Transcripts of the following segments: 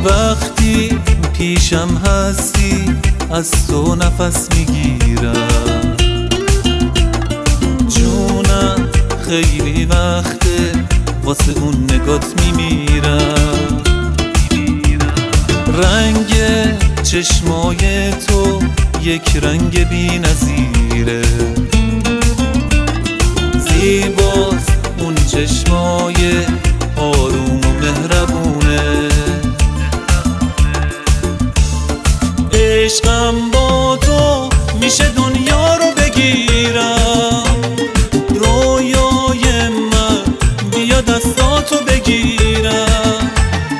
وقتی پیشم هستی از تو نفس میگیرم، جونم خیلی وقته واسه اون نگات میمیرم. رنگ چشمای تو یک رنگ بی نظیره، زیباست اون چشمای آروم و مهربونه. عشقم با تو میشه دنیا رو بگیرم، رویای من بیا دستاتو بگیرم.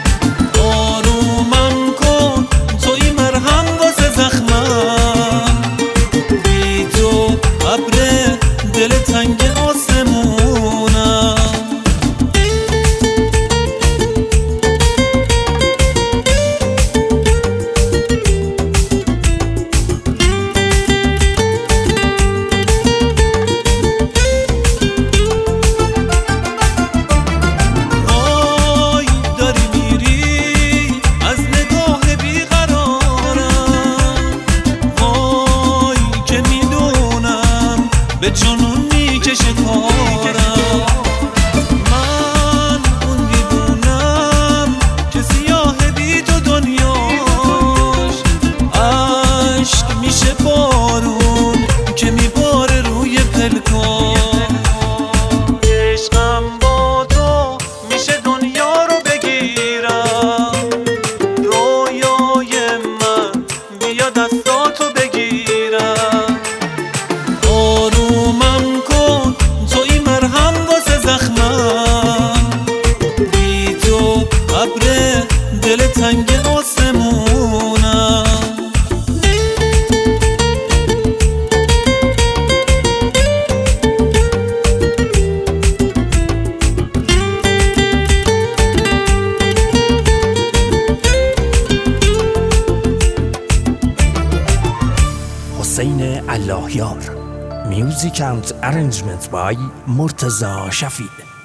آرومم کن توی مرهم واسه زخمم، بی تو ابر دل تنگ آسمونم. به جنون میکشه کارم، من اون دیوونم که سیاه بی تو دنیاش. عشق میشه بارون که میباره روی پلکان. عشقم با تو میشه دنیا رو بگیرم، رویای من بیا دستاتو بگیرم. آرومم کن توی مرهم واسه زخمم، بی تو ابر دل تنگ آسمونم. حسین اللهیار. Music and arrangement by Murtaza Shafi.